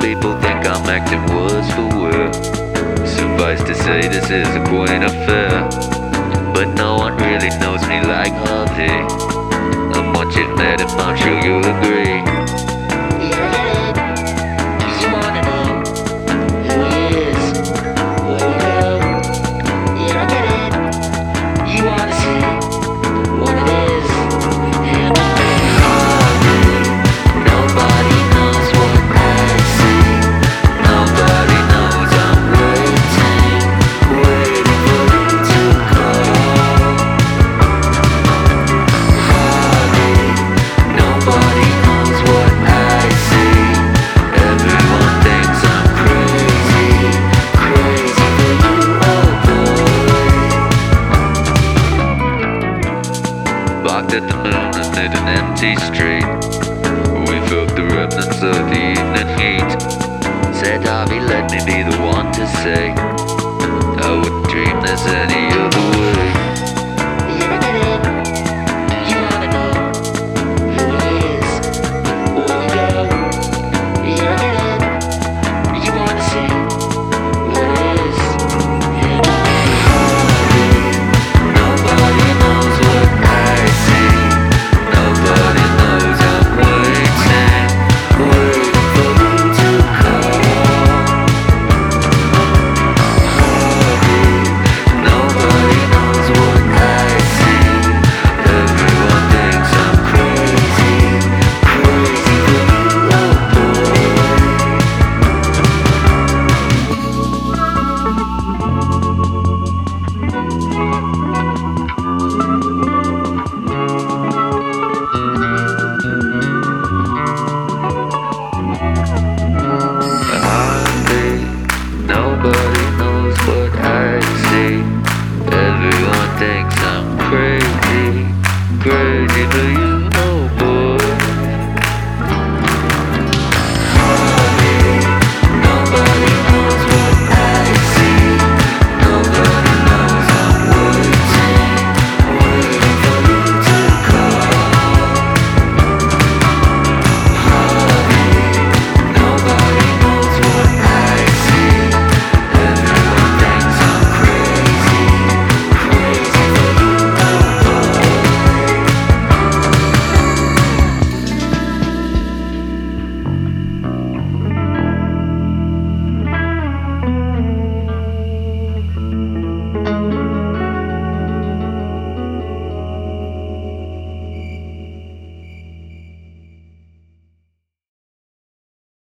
people think I'm acting worse for wear. Suffice to say, this is a quaint affair, but no one really knows me like Harvey. I'm much you've met him, I'm sure you'll agree. Parked at the moon amid an empty street, we felt the remnants of the evening heat. Said Harvey, let me be the one to say